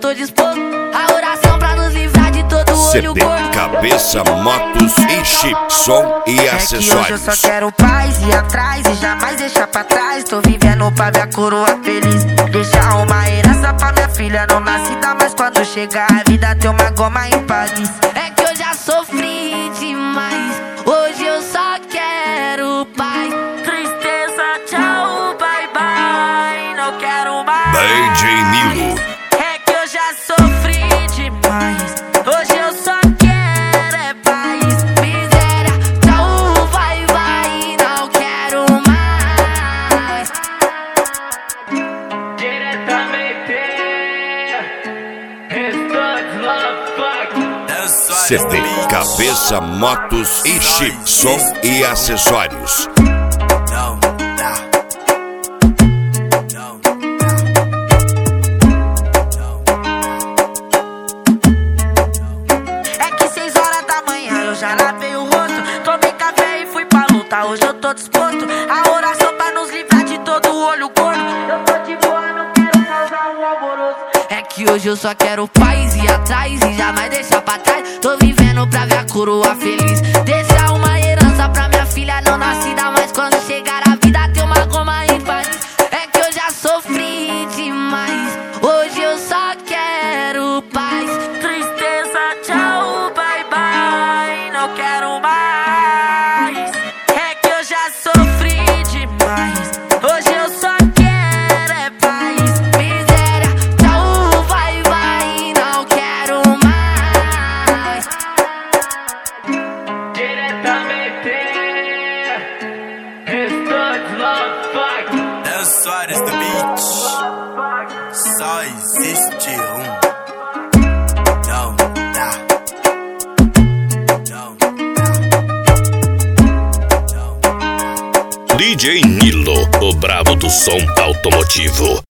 tô disposto. A oração pra nos livrar de todo olho CD, gordo. cabeça, motos e chip, som e É que hoje eu acessórios. só quero paz e atrás e jamais deixar pra trás. Tô vivendo pra ver a coroa feliz, deixar uma herança pra minha filha não nascida. Mas quando chegar a vida ter uma goma em Paris. É que eu já sofri demais, hoje eu só quero paz. Tristeza, tchau, bye bye, não quero mais. DJ Nilo. É que eu já sofri demais, hoje eu só quero é paz. Miséria, tchau, vai, vai, não quero mais. Diretamente, Estuds Love Fuck. CD, cabeça, motos e chip, som e acessórios. É que 6 horas da manhã eu já lavei o rosto, tomei café e fui pra luta, hoje eu tô disposto. A oração pra nos livrar de todo o olho gordo. Eu tô de boa, não quero causar um alvoroço. É que hoje eu só quero paz e atrás e jamais deixar pra trás. Tô vivendo pra ver a coroa feliz, deixar uma herança pra minha filha não nascida. Mas quando chegar a vida ter uma goma em Paris. É que eu já sofri demais, hoje eu só quero paz. Tristeza, tchau, bye bye, não quero mais. É que eu já sofri demais, hoje eu só quero é paz. Miséria, tchau, vai, vai, não quero mais. Diretamente, Estuds Love Fuck. É o Soares do beat. Só existe um. Não dá. Não dá. DJ Nilo, o brabo do som automotivo.